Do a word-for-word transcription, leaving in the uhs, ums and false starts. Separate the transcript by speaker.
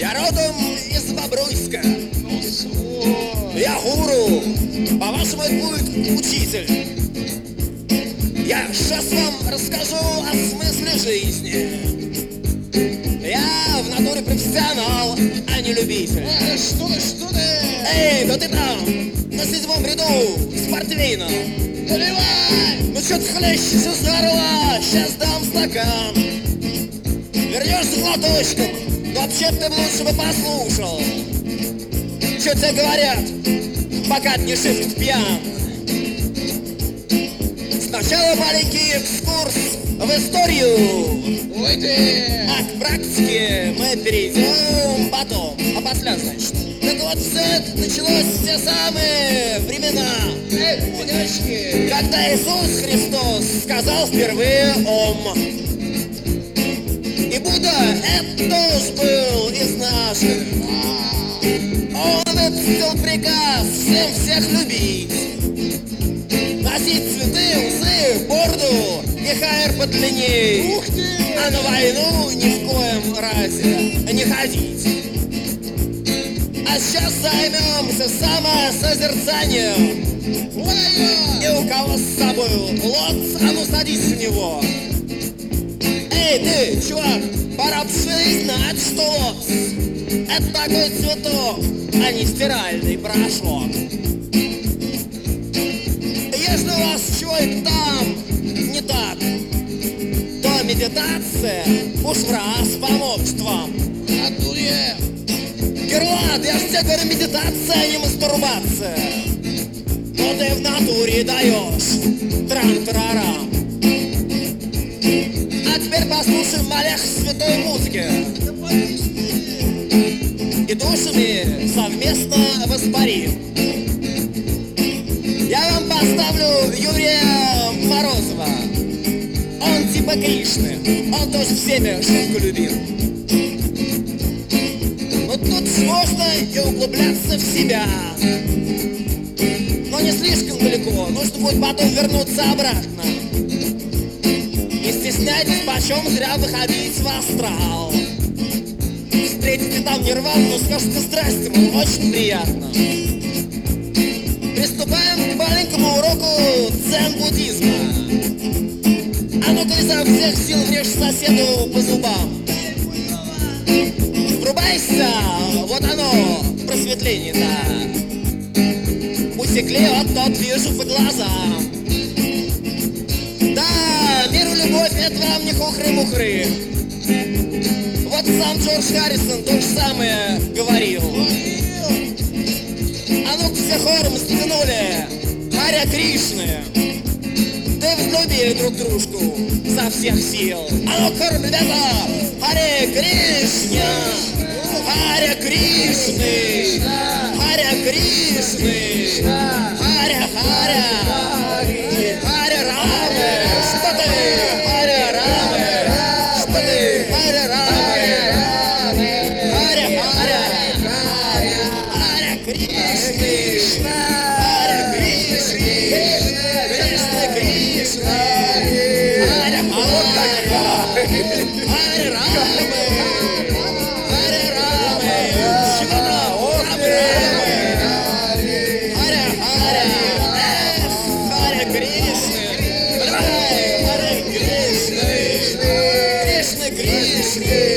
Speaker 1: Я родом из Бобруйска. Я гуру, по-вашему это будет учитель. Я сейчас вам расскажу о смысле жизни. Я в натуре профессионал, а не любитель.
Speaker 2: А, что ты, что ты?
Speaker 1: Эй, да ты там, на седьмом ряду, с портвейном.
Speaker 2: Наливай!
Speaker 1: Ну чё ты хлещешь из горла, сейчас дам стакан. Вернешься глоточком, но вообще ты лучше бы послушал. Чё тебе говорят, пока ты не шибко пьян. Сначала маленький экскурс в историю.
Speaker 2: Ой ты!
Speaker 1: А к практике мы перейдем потом. А после, значит. Так вот, все это началось в те самые времена.
Speaker 2: Эй, пенечки!
Speaker 1: Когда Иисус Христос сказал впервые «Ом». И Будда это тоже был из наших. Он выпустил приказ всем всех любить. Носить цветы, усы, бороду и хайр подлинней.
Speaker 2: Ух ты!
Speaker 1: А на войну ни в коем разе не ходить. А сейчас займемся самосозерцанием.
Speaker 2: Ой-ой!
Speaker 1: И у кого с собой лот, а ну садись в него. Эй, ты, чувак, пора бы знать, что лот — это такой цветок, а не стиральный порошок. Если у вас чего-то там не так, то медитация уж в раз поможет вам.
Speaker 2: Атуе!
Speaker 1: Герлад, я же тебе говорю, медитация, а не мастурбация. Но ты в натуре даешь трам-тарарам. А теперь послушаем малех святой музыки. И душами совместно воспарим. Я вам поставлю Юрия Морозова. Он типа Кришны, он тоже всеми шутку любил. Но тут можно и углубляться в себя. Но не слишком далеко, нужно будет потом вернуться обратно. Не стесняйтесь почем зря выходить в астрал. Встретите там нирвану, скажете здрасте, вам очень приятно. Приступаем к маленькому уроку дзен-буддизма. А ну-ка изо всех сил врежь соседу по зубам. Врубайся, вот оно, просветление-то. Усекли, вот тот вижу по глазам. Да, мир и любовь, это вам не хухры-мухры. Вот сам Джордж Харрисон то же самое говорил. А ну-ка все хором стянули Харе Кришны. Да взлюбили друг дружку со всех сил. А ну-ка хором, ребята, Харе Кришна, Харе Кришны, Харе Кришны, Харе Харе, Харе Раме. Что ты? Харе Раме. Что ты? Харе Раме. Харе Харе. Харе Кришны. Харе Кришны. Кришна Кришна. Харе Харе. Харе Раме. Харе Раме. Чего-то Раме Раме. Харе Харе. Харе Кришны. Харе Кришны. Кришна Кришны.